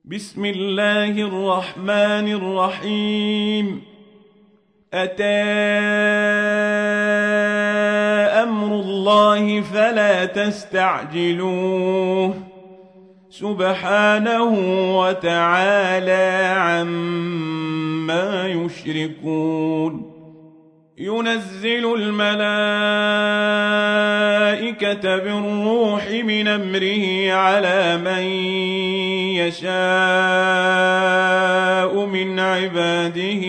بسم الله الرحمن الرحيم. أتى أمر الله فلا تستعجلوه سبحانه وتعالى عما يشركون. ينزل الملائكة بالروح من أمره على من يشاء من عباده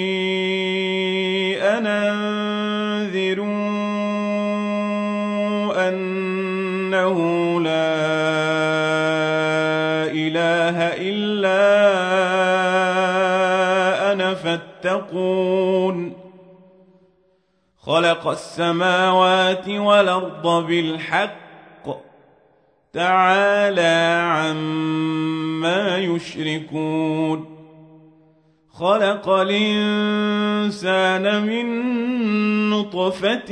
أن أنذروا أنه لا إله إلا أنا فاتقون. خلق السماوات والأرض بالحق تعالى عما يشركون. خلق الإنسان من نطفة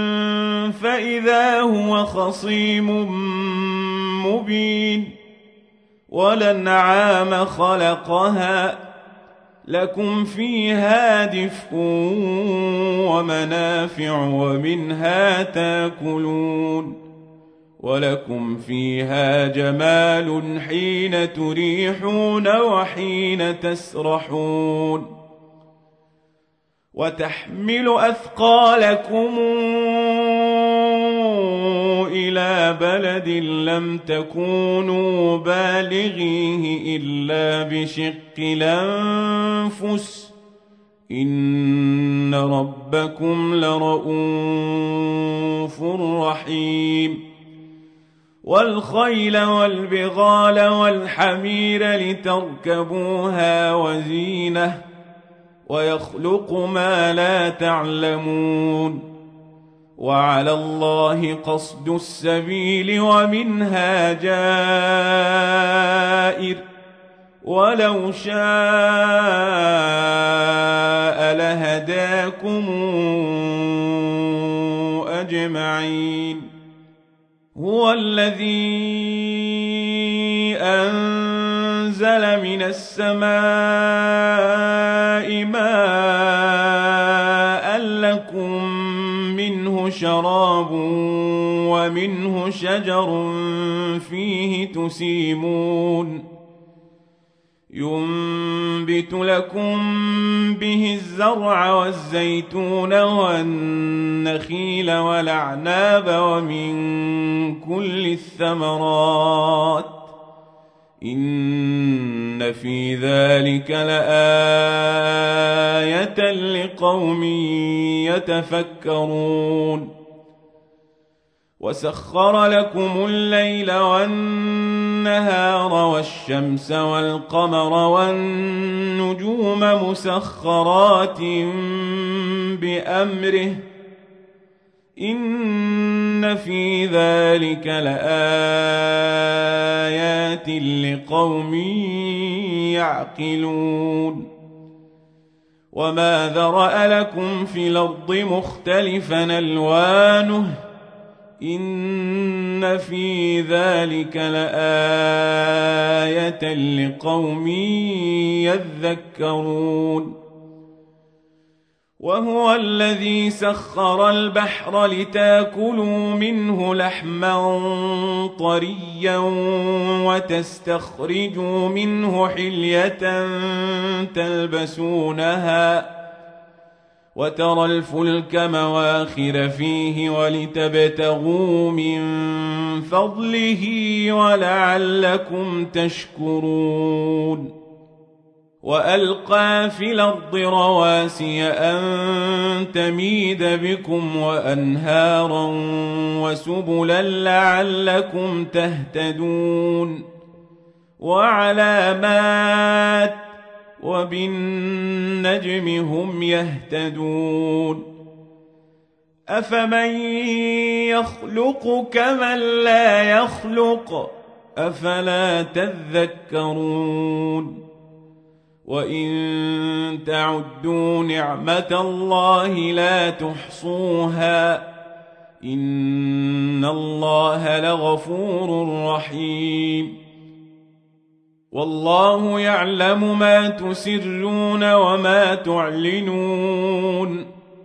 فإذا هو خصيم مبين. والأنعام خلقها لكم فيها دفء ومنافع ومنها تاكلون. ولكم فيها جمال حين تريحون وحين تسرحون. وتحمل أثقالكم إلى بلد لم تكونوا بالغيه إلا بشق الأنفس إن ربكم لرؤوف رحيم. والخيل والبغال والحمير لتركبوها وزينة ويخلق ما لا تعلمون. وعلى الله قصد السبيل ومنها جائر ولو شاء لهداكم أجمعين. هو الذي أنزل من السماء ماء لكم منه شراب ومنه شجر فيه تسيمون. ينبت لكم به الزرع والزيتون والنخيل والأعناب ومن كل الثمرات إن في ذلك لآية لقوم يتفكرون. وسخر لكم الليل والنهار والشمس والقمر والنجوم مسخرات بأمره إن في ذلك لآيات لقوم يعقلون. وما ذرأ لكم في الأرض مختلفا ألوانه إن في ذلك لآية لقوم يذكرون. وهو الذي سخر البحر لتاكلوا منه لحما طريا وتستخرجوا منه حلية تلبسونها وترى الفلك مواخر فيه ولتبتغوا من فضله ولعلكم تشكرون. وألقى في الأرض رواسي أن تميد بكم وأنهارا وسبلا لعلكم تهتدون. وعلامات وبالنجم هم يهتدون. أفمن يخلق كمن لا يخلق أفلا تذكرون. وإن تعدوا نعمة الله لا تحصوها إن الله لغفور رحيم. والله يعلم ما تسرون وما تعلنون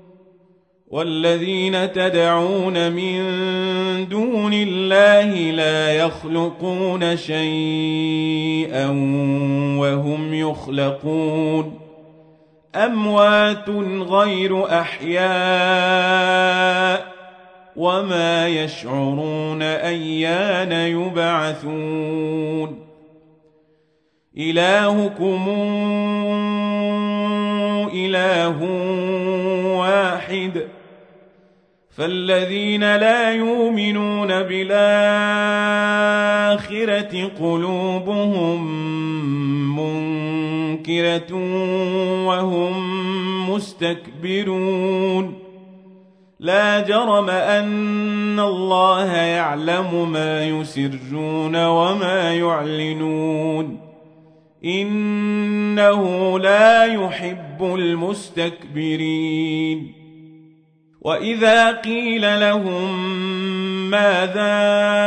والذين تدعون من دون الله لا يخلقون شيئا وهم يخلقون أموات غير أحياء وما يشعرون أيان يبعثون إلهكم إله واحد فالذين لا يؤمنون بالآخرة قلوبهم منكرة وهم مستكبرون لا جرم أن الله يعلم ما يسرون وما يعلنون إنه لا يحب المستكبرين وإذا قيل لهم ماذا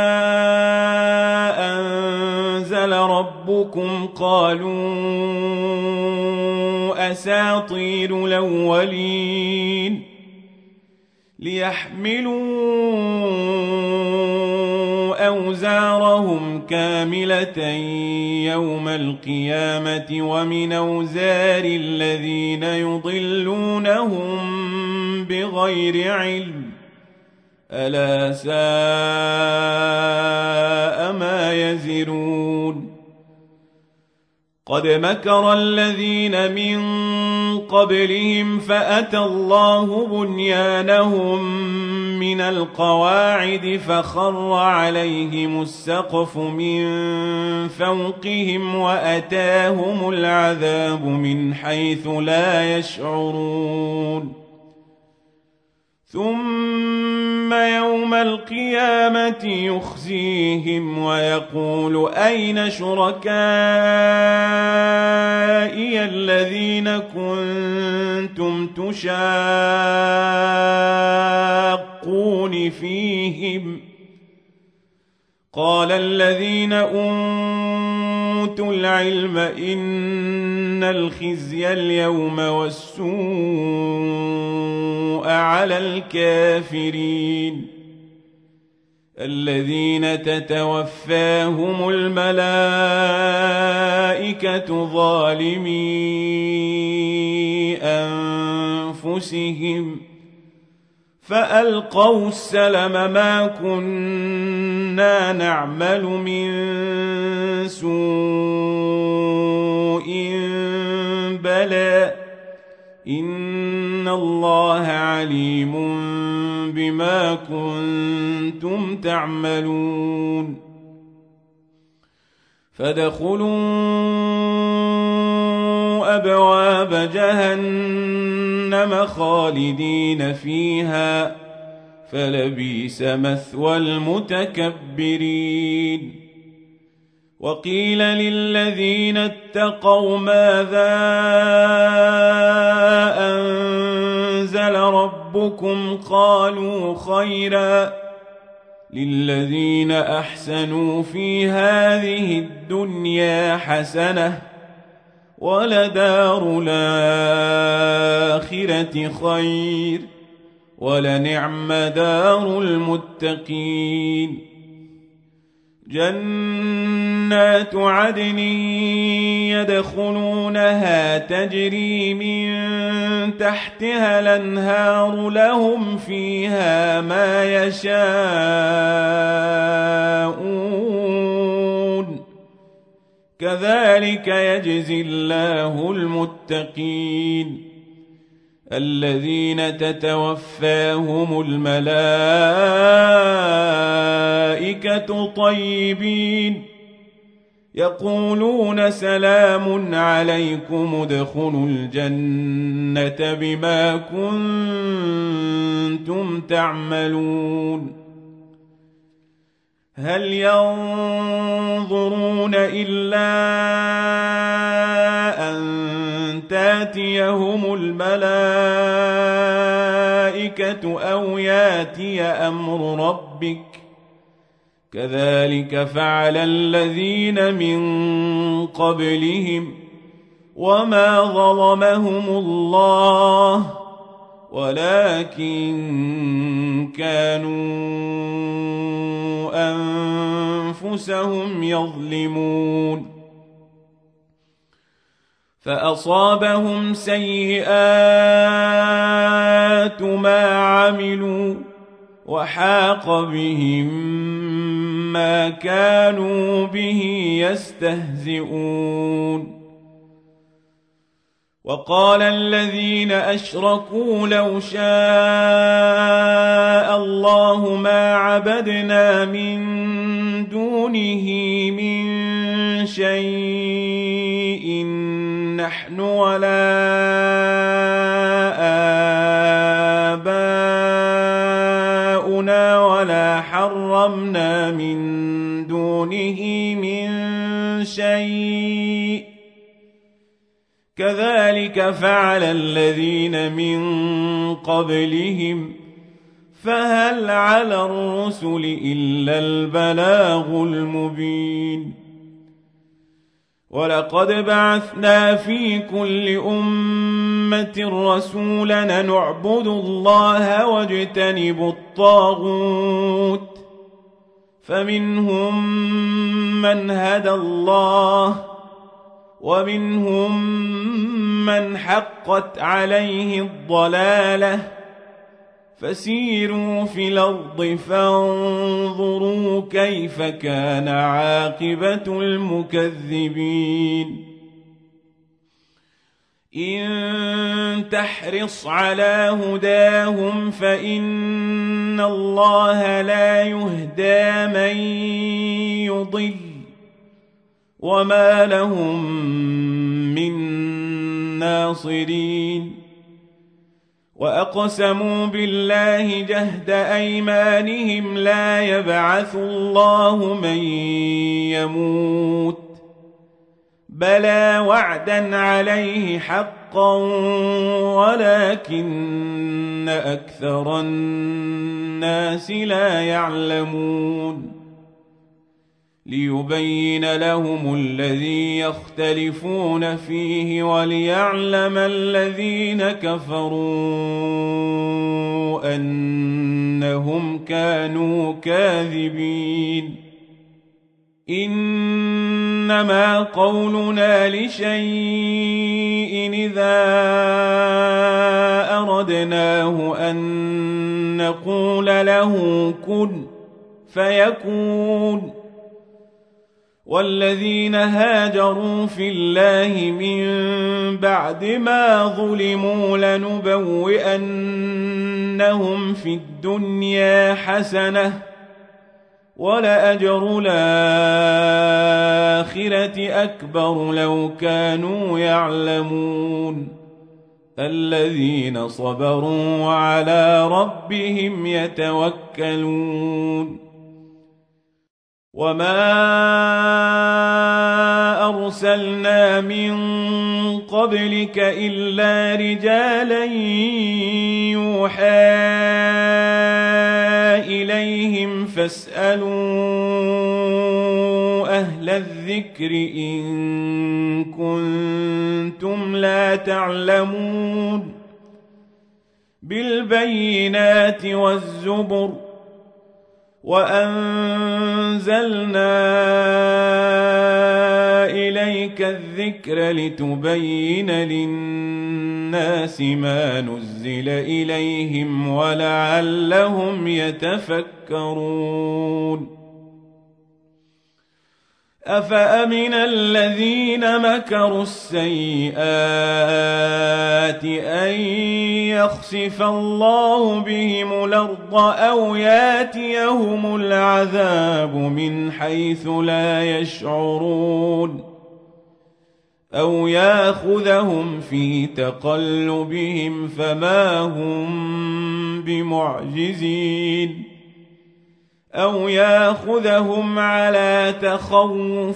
أنزل ربكم قالوا أساطير الأولين ليحملوا أوزارهم كاملة يوم القيامة ومن أوزار الذين يضلونهم بغير علم ألا ساء ما يزرون قد مكر الذين من قبلهم فأتى الله بنيانهم من القواعد فخر عليهم السقف من فوقهم وأتاهم العذاب من حيث لا يشعرون ثم يوم القيامة يخزيهم ويقول أين شركائي الذين كنتم تشاقون فيهم قال الذين أوتوا العلم إن الخزي اليوم والسوء على الكافرين الذين تتوفاهم الملائكة ظالمي أنفسهم فألقوا السلم ما كنا نعمل من سوء بلى إن الله عليم بما كنتم تعملون فادخلوا أبواب جهنم خالدين فيها فلبئس مثوى المتكبرين وقيل للذين اتقوا ماذا أنزل ربكم قالوا خيرا للذين أحسنوا في هذه الدنيا حسنة ولدار الآخرة خير ولنعم دار المتقين جنات عدن يدخلونها تجري من تحتها الأنهار لهم فيها ما يشاءون كذلك يجزي الله المتقين الذين تتوفاهم الملائكة طيبين يقولون سلام عليكم ادخلوا الجنة بما كنتم تعملون هل ينظرون إلا أن تاتيهم الملائكة أو ياتي أمر ربك كذلك فعل الذين من قبلهم وما ظلمهم الله ولكن كانوا أنفسهم يظلمون فأصابهم سيئات ما عملوا وحاق بهم ما كانوا به يستهزئون وقال الذين أشركوا لو شاء الله ما عبدنا من دونه من شيء نحن ولا آباؤنا ولا حرمنا من دونه من شيء كذلك فعل الذين من قبلهم فهل على الرسل إلا البلاغ المبين ولقد بعثنا في كل أمة رسولا نعبد الله واجتنب الطاغوت فمنهم من هدى الله ومنهم من حقت عليه الضلالة فسيروا في الأرض فانظروا كيف كان عاقبة المكذبين إن تحرص على هداهم فإن الله لا يهدى من يضل وما لهم من ناصرين وأقسموا بالله جهد أيمانهم لا يبعث الله من يموت بلى وعدا عليه حقا ولكن أكثر الناس لا يعلمون ليبين لهم الذي يختلفون فيه وليعلم الذين كفروا أنهم كانوا كاذبين إنما قولنا لشيء إذا أردناه أن نقول له كن فيكون والذين هاجروا في الله من بعد ما ظلموا لنبوئنهم في الدنيا حسنة ولأجر الآخرة أكبر لو كانوا يعلمون الذين صبروا وعلى ربهم يتوكلون وما أرسلنا من قبلك إلا رجالا يوحى إليهم فاسألوا أهل الذكر إن كنتم لا تعلمون بالبينات والزبر وأنزلنا إليك الذكر لتبين للناس ما نزل إليهم ولعلهم يتفكرون أفأمن الذين مكروا السيئات أن يخسف الله بهم الأرض أو ياتيهم العذاب من حيث لا يشعرون أو ياخذهم في تقلبهم فما هم بمعجزين أو ياخذهم على تخوف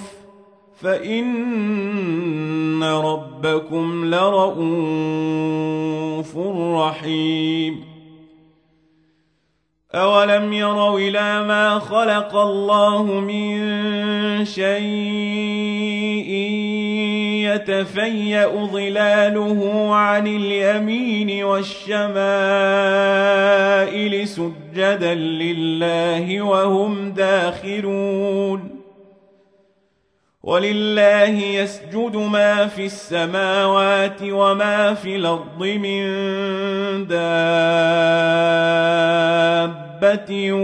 فإن ربكم لرؤوف رحيم أولم يروا إلى ما خلق الله من شيء يتفيأ ظلاله عن اليمين والشمائل سجدا لله وهم داخرون ولله يسجد ما في السماوات وما في الأرض من دابة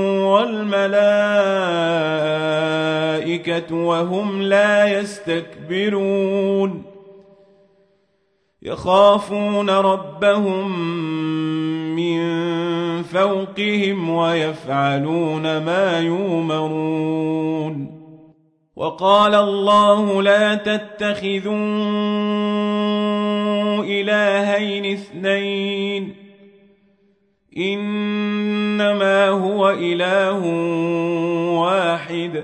والملائكة وهم لا يستكبرون يخافون ربهم من فوقهم ويفعلون ما يؤمرون وقال الله لا تتخذوا إلهين اثنين إنما هو إله واحد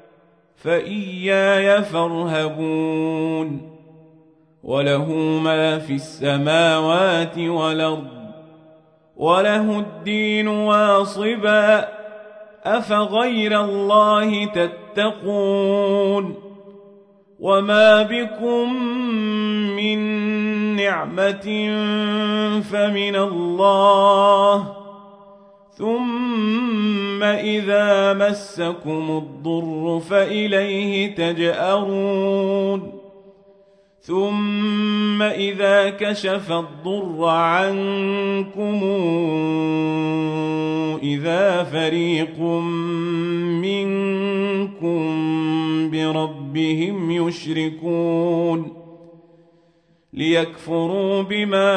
فإياي فارهبون وله ما في السماوات والأرض وله الدين واصبا أفغير الله تتقون وما بكم من نعمة فمن الله ثم إذا مسكم الضر فإليه تجأرون ثم إذا كشف الضر عنكم إذا فريق منكم بربهم يشركون ليكفروا بما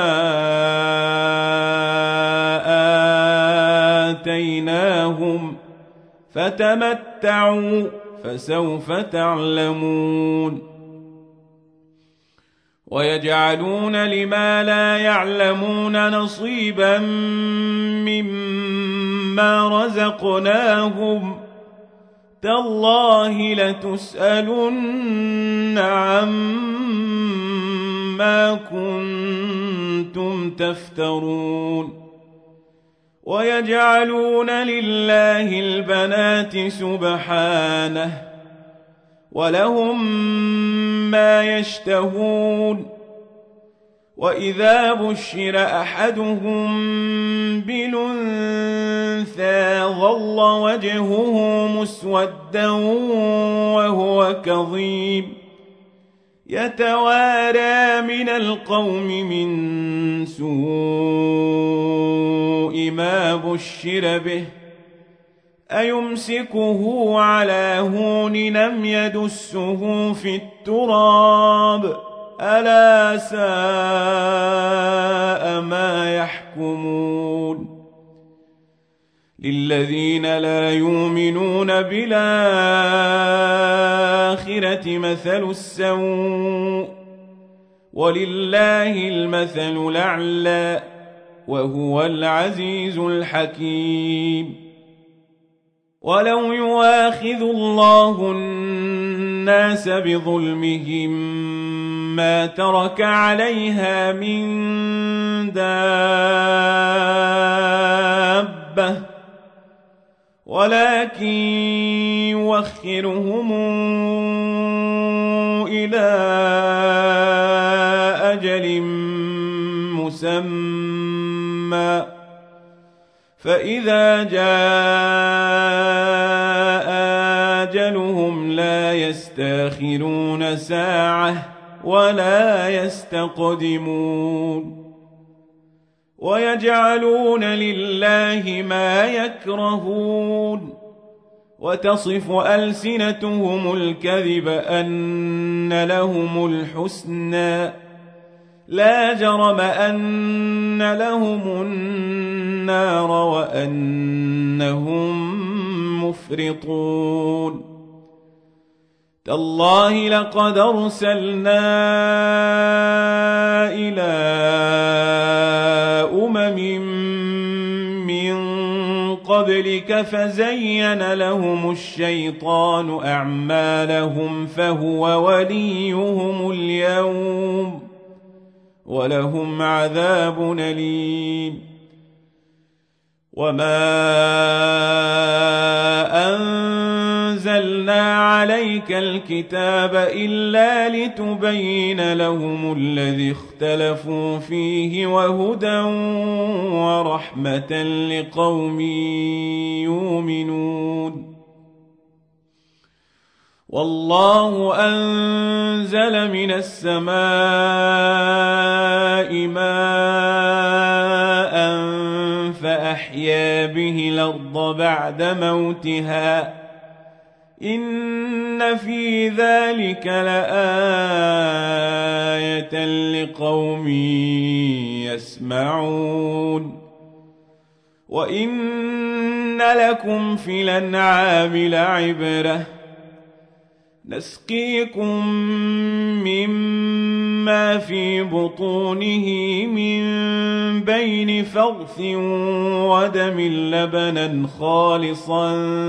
آتيناهم فتمتعوا فسوف تعلمون ويجعلون لما لا يعلمون نصيبا مما رزقناهم تالله لتسألن عما كنتم تفترون ويجعلون لله البنات سبحانه ولهم ما يشتهون وإذا بشر أحدهم بالأنثى ظل وجهه مسودا وهو كظيم يتوارى من القوم من سوء ما بشر به أيمسكه على هون لم يدسه في التراب ألا ساء ما يحكمون للذين لا يؤمنون بالآخرة مثل السوء ولله المثل الأعلى وهو العزيز الحكيم ولو يؤاخذ الله الناس بظلمهم ما ترك عليها من دابة ولكن يؤخرهم إلى أجل مسمى فإذا جاء أجلهم لا يستأخرون ساعة ولا يستقدمون ويجعلون لله ما يكرهون وتصف ألسنتهم الكذب أن لهم الحسنى لا جرم أن لهم النار وأنهم مفرطون تالله لقد أرسلنا إلى من قبلك فزين لهم الشيطان أعمالهم فهو وليهم اليوم ولهم عذاب أليم وما أنزلنا عليك الكتاب إلا لتبين لهم الذي اختلفوا فيه وهدى ورحمة لقوم يؤمنون والله أنزل من السماء ماء فأحيا به الأرض بعد موتها إن في ذلك لآية لقوم يسمعون وإن لكم في الأنعام لعبرة نسقيكم مما في بطونه من بين فرث ودم لبنا خالصا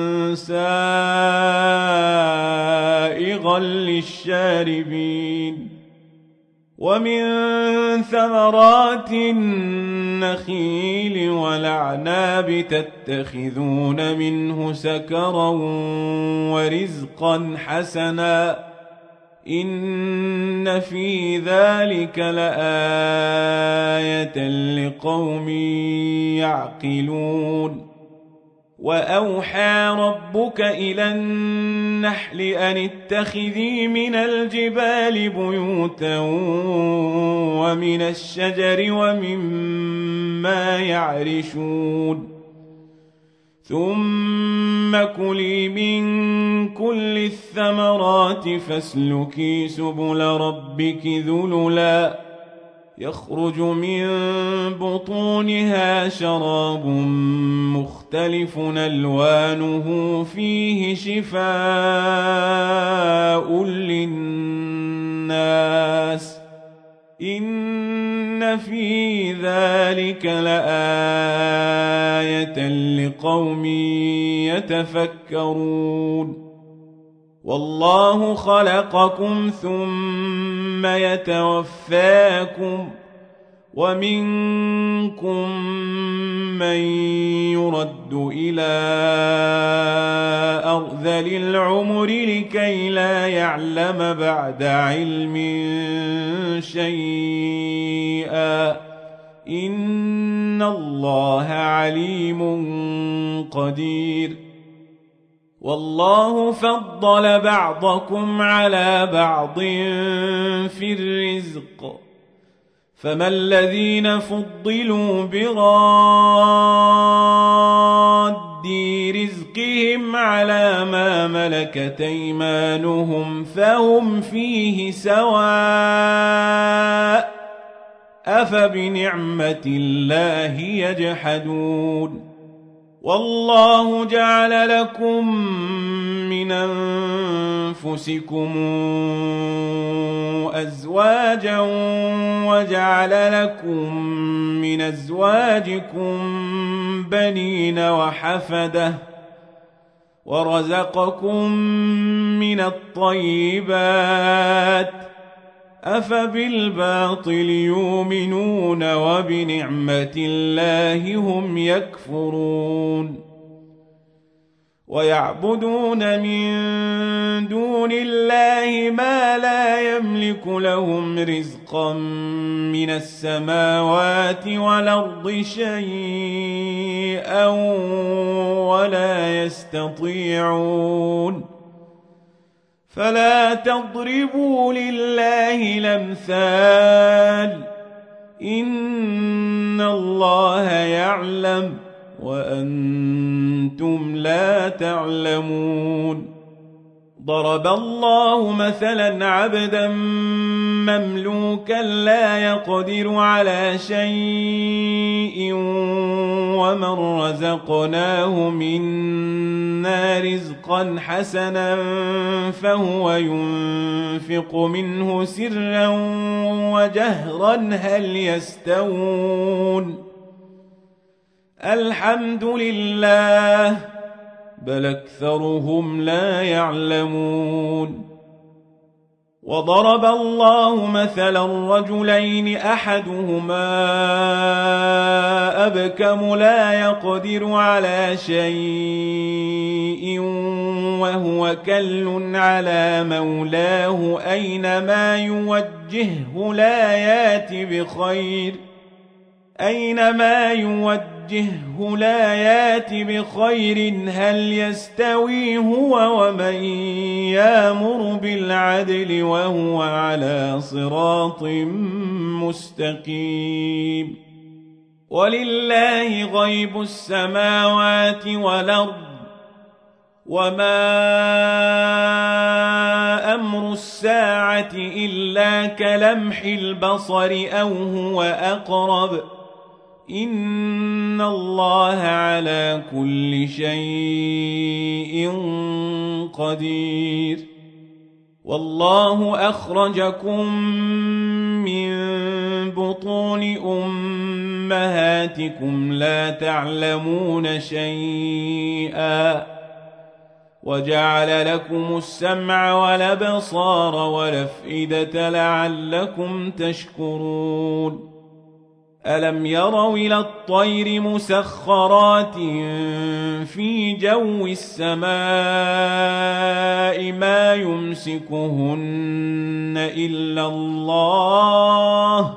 سائغا للشاربين ومن ثمرات النخيل والأعناب تتخذون منه سكرا ورزقا حسنا إن في ذلك لآية لقوم يعقلون وأوحى ربك إلى النحل أن اتخذي من الجبال بيوتا ومن الشجر ومما يعرشون ثم كلي من كل الثمرات فاسلكي سبل ربك ذللا يخرج من بطونها شراب مختلف ألوانه فيه شفاء للناس إن في ذلك لآية لقوم يتفكرون والله خلقكم ثم يتوفاكم ومنكم من يرد إلى أرذل العمر لكي لا يعلم بعد علم شيئا إن الله عليم قدير والله فضل بعضكم على بعض في الرزق فما الذين فضلوا براد رزقهم على ما ملكت أيمانهم فهم فيه سواء أفبنعمة الله يجحدون والله جعل لكم من أنفسكم أزواجا وجعل لكم من أزواجكم بنين وحفدة ورزقكم من الطيبات أفبالباطل يؤمنون وبنعمة الله هم يكفرون ويعبدون من دون الله ما لا يملك لهم رزقا من السماوات والأرض شيئا ولا يستطيعون فلا تضربوا لله الأمثال إن الله يعلم وأنتم لا تعلمون ضرب الله مثلا عبدا مملوكا لا يقدر على شيء ومن رزقناه منا رزقا حسنا فهو ينفق منه سرا وجهرا هل يستوون الحمد لله بل أكثرهم لا يعلمون وضرب الله مثلا رجلين أحدهما أبكم لا يقدر على شيء وهو كل على مولاه أينما يوجهه لا يات بخير هل يستوي هو ومن يامر بالعدل وهو على صراط مستقيم ولله غيب السماوات والأرض وما أمر الساعة إلا كلمح البصر أو هو أقرب إن الله على كل شيء قدير والله أخرجكم من بطون أمهاتكم لا تعلمون شيئا وجعل لكم السمع والأبصار والأفئدة لعلكم تشكرون ألم يروا إلى الطير مسخرات في جو السماء ما يمسكهن إلا الله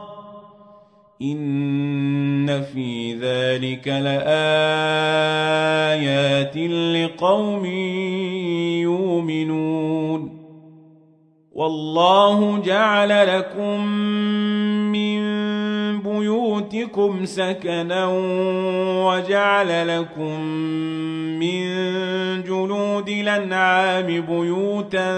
إن في ذلك لآيات لقوم يؤمنون والله جعل لكم من بيوتكم سكنا وجعل لكم من جلود الأنعام بيوتا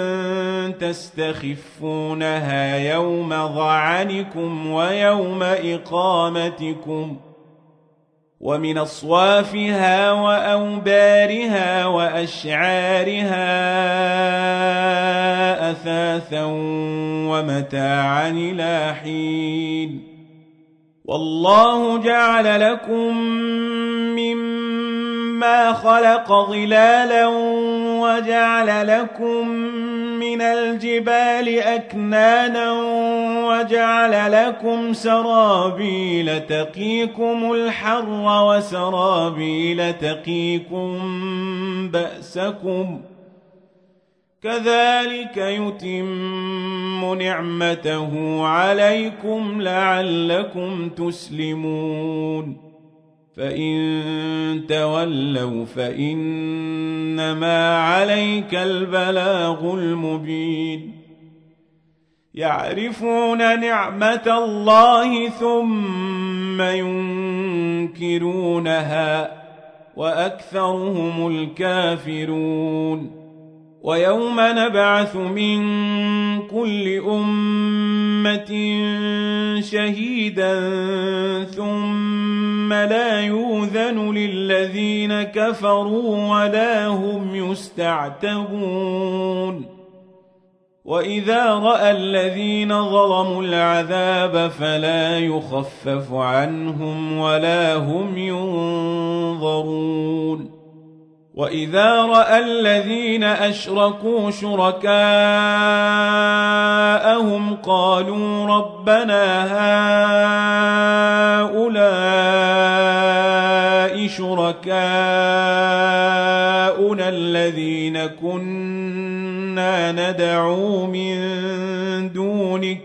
تستخفونها يوم ظعنكم ويوم إقامتكم ومن أصوافها وأوبارها وأشعارها أثاثا ومتاعا إلى حين والله جعل لكم مما خلق ظلالا وجعل لكم من الجبال أكنانا وجعل لكم سرابيل تقيكم الحر وسرابيل تقيكم بأسكم كذلك يتم نعمته عليكم لعلكم تسلمون فإن تولوا فإنما عليك البلاغ المبين يعرفون نعمة الله ثم ينكرونها وأكثرهم الكافرون ويوم نبعث من كل أمة شهيدا ثم لا يؤذن للذين كفروا ولا هم يستعتبون وإذا رأى الذين ظلموا العذاب فلا يخفف عنهم ولا هم ينظرون وإذا رأى الذين أشركوا شركاءهم قالوا ربنا هؤلاء شركاؤنا الذين كنا ندعو من دونك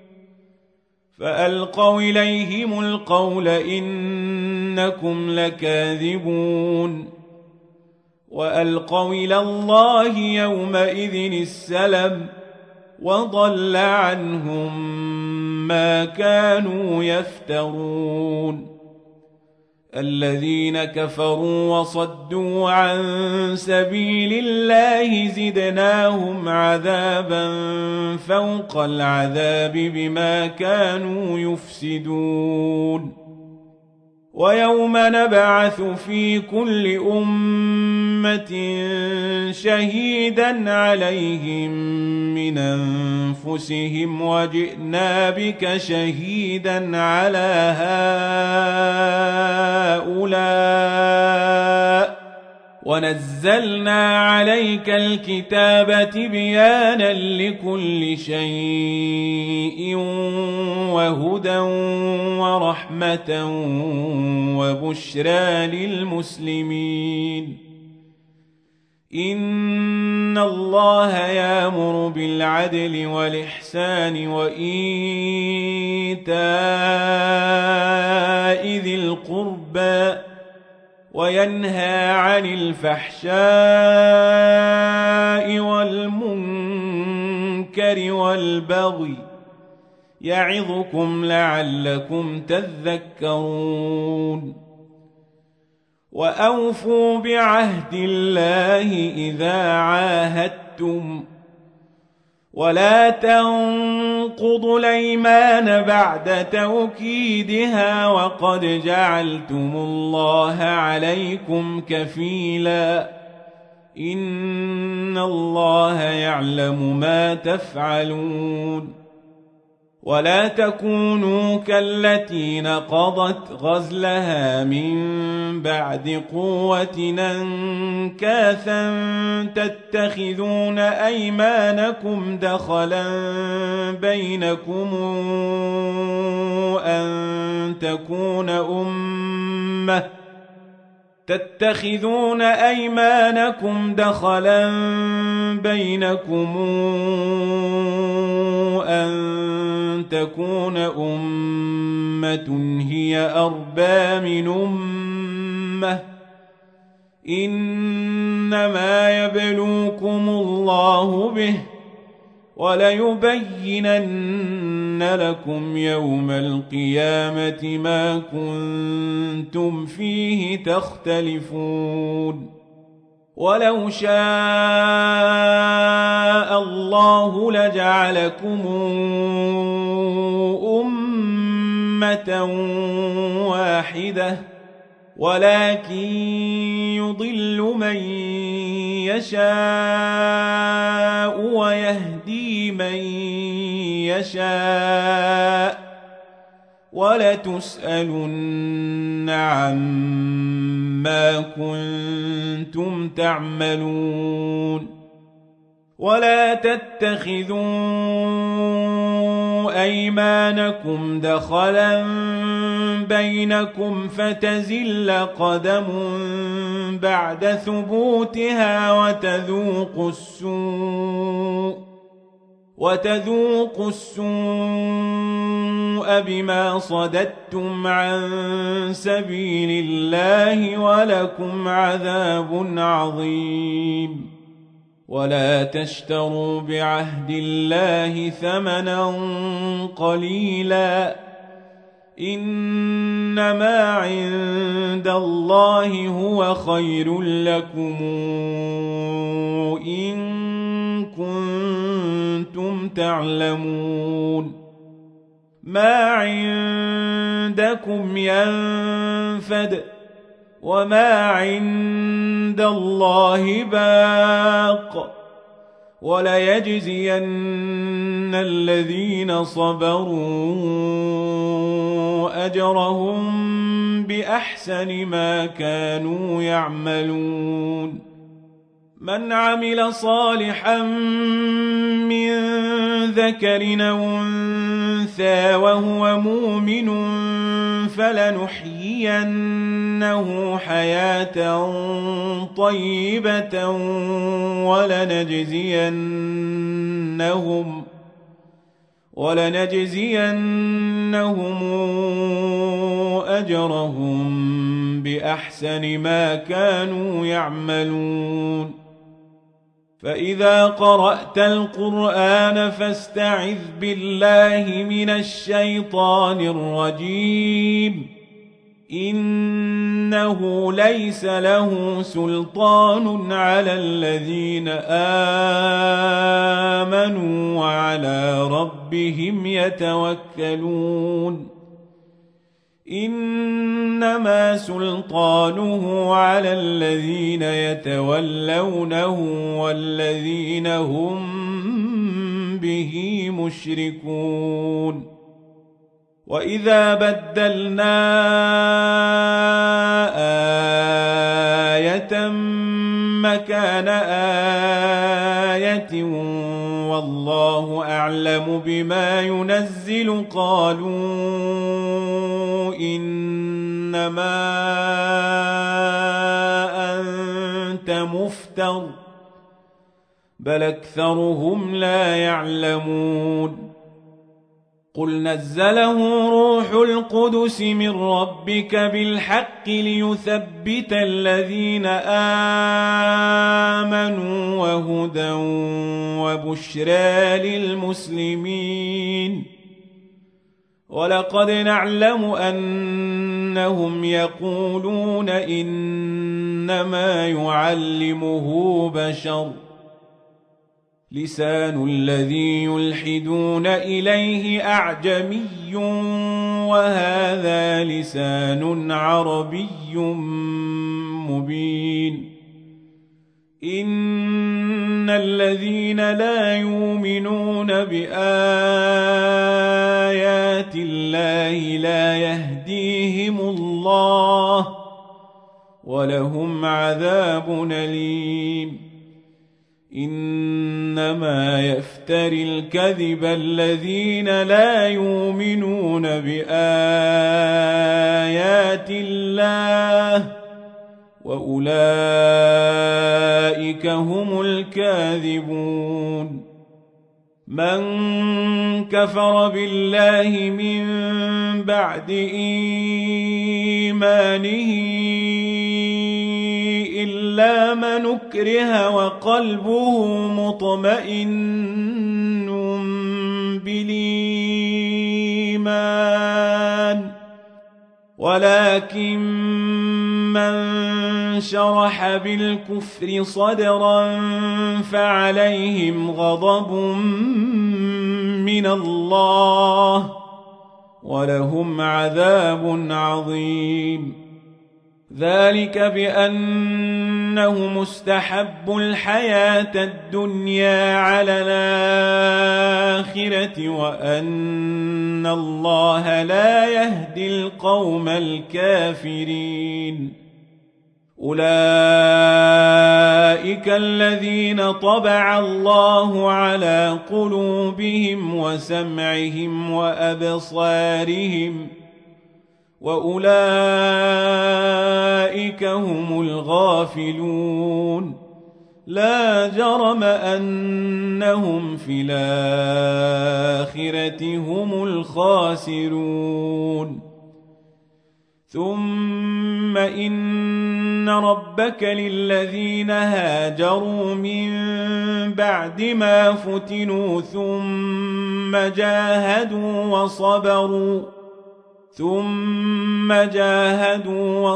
فألقوا إليهم القول إنكم لكاذبون وألقوا إلى الله يومئذ السلم وضل عنهم ما كانوا يفترون الذين كفروا وصدوا عن سبيل الله زدناهم عذابا فوق العذاب بما كانوا يفسدون ويوم نبعث في كل أمة شهيدا عليهم من أنفسهم وجئنا بك شهيدا على هؤلاء ونزلنا عليك الكتاب تبيانا لكل شيء وهدى ورحمة وبشرى للمسلمين إن الله يأمر بالعدل والإحسان وإيتاء ذي القربى وينهى عن الفحشاء والمنكر والبغي يعظكم لعلكم تذكرون وأوفوا بعهد الله إذا عاهدتم ولا تنقضوا الأيمان بعد توكيدها وقد جعلتم الله عليكم كفيلا إن الله يعلم ما تفعلون ولا تكونوا كالتي نقضت غزلها من بعد قوة أنكاثا تتخذون أيمانكم دخلا بينكم أن تكون أمة هي أربى من أمة إنما يبلوكم الله به وليبينن لكم يوم القيامة ما كنتم فيه تختلفون ولو شاء الله لجعلكم أمة واحدة ولكن يضل من يشاء ويهدي من يشاء ولتسألن عما كنتم تعملون ولا تتخذوا أيمانكم دخلا بينكم فتزل قدم بعد ثبوتها وتذوقوا السوء بما صددتم عن سبيل الله ولكم عذاب عظيم ولا تشتروا بعهد الله ثمنا قليلا إنما عند الله هو خير لكم إن كنتم تعلمون ما عندكم ينفد وما عند الله باق وليجزين الذين صبروا أجرهم بأحسن ما كانوا يعملون من عمل صالحا من ذكر أو أنثى وهو مؤمن فلنحيينه حياة طيبة ولنجزينهم أجرهم بأحسن ما كانوا يعملون فإذا قرأت القرآن فاستعذ بالله من الشيطان الرجيم إنه ليس له سلطان على الذين آمنوا وعلى ربهم يتوكلون إنما سلطانه على الذين يتولونه والذين هم به مشركون وإذا بدلنا آية مكان آية والله أعلم بما ينزل قالوا إنما أنت مفتر بل أكثرهم لا يعلمون قل نزله روح القدس من ربك بالحق ليثبت الذين آمنوا وهدى وبشرى للمسلمين ولقد نعلم أنهم يقولون إنما يعلمه بشر لسان الذي يلحدون إليه أعجمي وهذا لسان عربي مبين إن الذين لا يؤمنون بآيات الله لا يهديهم الله ولهم عذاب أليم إنما يفتري الكذب الذين لا يؤمنون بآيات الله وأولئك هم الكاذبون من كفر بالله من بعد إيمانه إلا من أكره وقلبه مطمئن بالإيمان ولكن من شرح بالكفر صدرا فعليهم غضب من الله ولهم عذاب عظيم ذلك بأنه مستحب الحياة الدنيا على الآخرة وأن الله لا يهدي القوم الكافرين أولئك الذين طبع الله على قلوبهم وسمعهم وأبصارهم وأولئك هم الغافلون لا جرم أنهم في الآخرة هم الخاسرون ثم إن ربك للذين هاجروا من بعد ما فتنوا ثم جاهدوا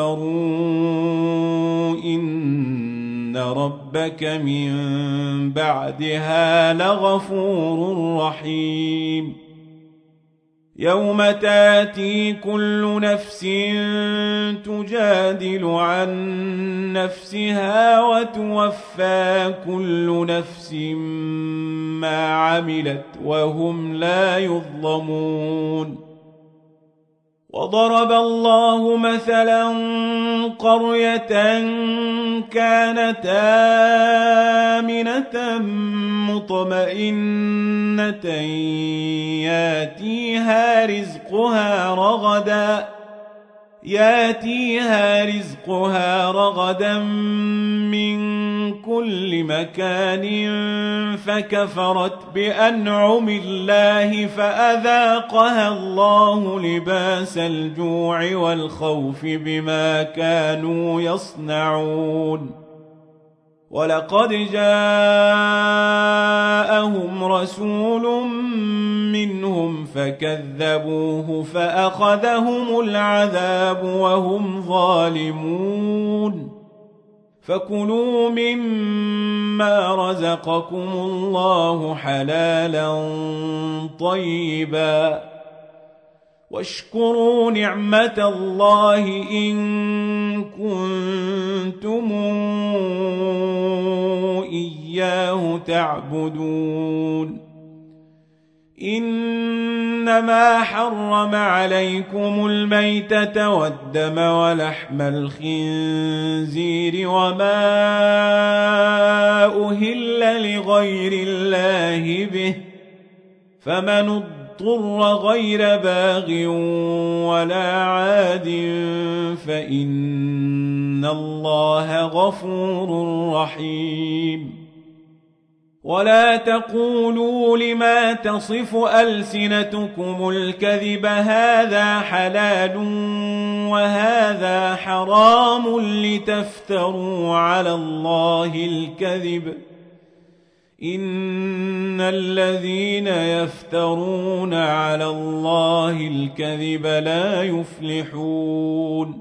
وصبروا إن ربك من بعدها لغفور رحيم يوم تاتي كل نفس تجادل عن نفسها وتوفى كل نفس ما عملت وهم لا يظلمون وضرب الله مثلا قرية كانت آمنة مطمئنة ياتيها رزقها رغدا من كل مكان فكفرت بأنعم الله فأذاقها الله لباس الجوع والخوف بما كانوا يصنعون ولقد جاءهم رسول منهم فكذبوه فأخذهم العذاب وهم ظالمون فكلوا مما رزقكم الله حلالا طيبا واشكروا نعمة الله إن كنتم إياه تعبدون إن إنما حرم عليكم الميتة والدم ولحم الخنزير وما أهل لغير الله به فمن اضطر غير باغ ولا عاد فإن الله غفور رحيم. ولا تقولوا لما تصف ألسنتكم الكذب هذا حلال وهذا حرام لتفتروا على الله الكذب إن الذين يفترون على الله الكذب لا يفلحون.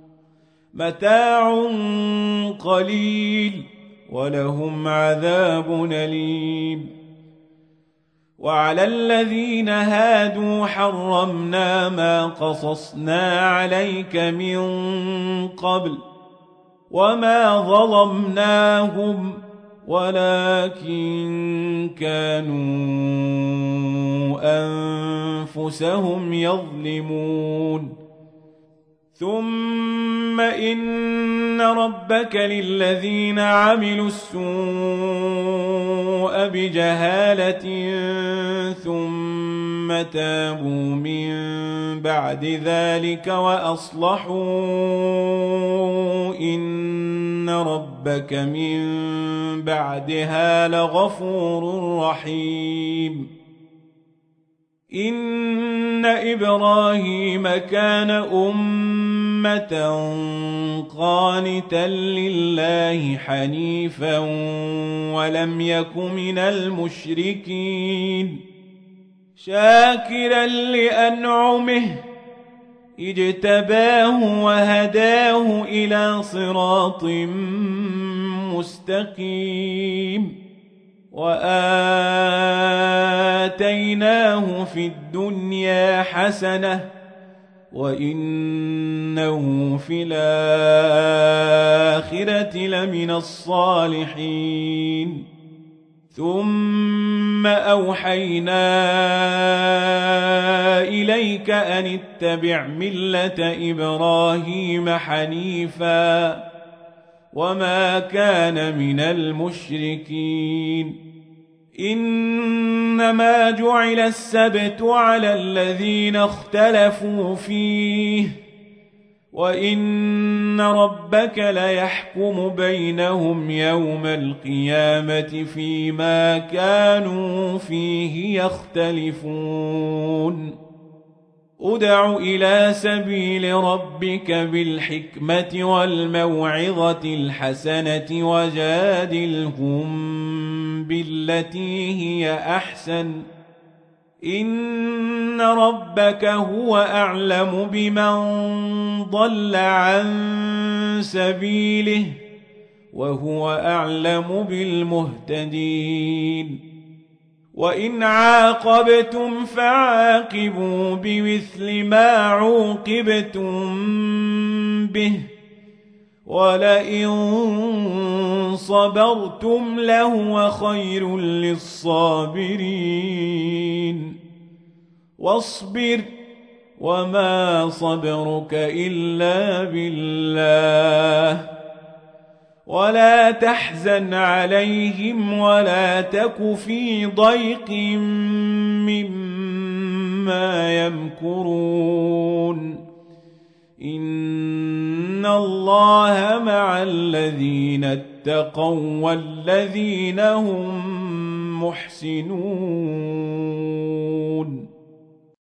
متاع قليل ولهم عذاب أليم. وعلى الذين هادوا حرمنا ما قصصنا عليك من قبل وما ظلمناهم ولكن كانوا أنفسهم يظلمون. ثم إن ربك للذين عملوا السوء بجهالة ثم تابوا من بعد ذلك وأصلحوا إن ربك من بعدها لغفور رحيم. إن إبراهيم كان أمة قانتا لله حنيفا ولم يك من المشركين شاكرا لأنعمه اجتباه وهداه إلى صراط مستقيم. وآتيناه في الدنيا حسنة وإنه في الآخرة لمن الصالحين. ثم أوحينا إليك أن اتبع ملة إبراهيم حنيفا وما كان من المشركين. إنما جعل السبت على الذين اختلفوا فيه وإن ربك ليحكم بينهم يوم القيامة فيما كانوا فيه يختلفون. ادع إلى سبيل ربك بالحكمة والموعظة الحسنة وجادلهم بالتي هي أحسن إن ربك هو أعلم بمن ضل عن سبيله وهو أعلم بالمهتدين. وإن عاقبتم فعاقبوا بمثل ما عوقبتم به ولئن صبرتم لهو خير للصابرين. واصبر وما صبرك إلا بالله ولا تحزن عليهم ولا تك في ضيق مما يمكرون. إن الله مع الذين اتقوا والذين هم محسنون.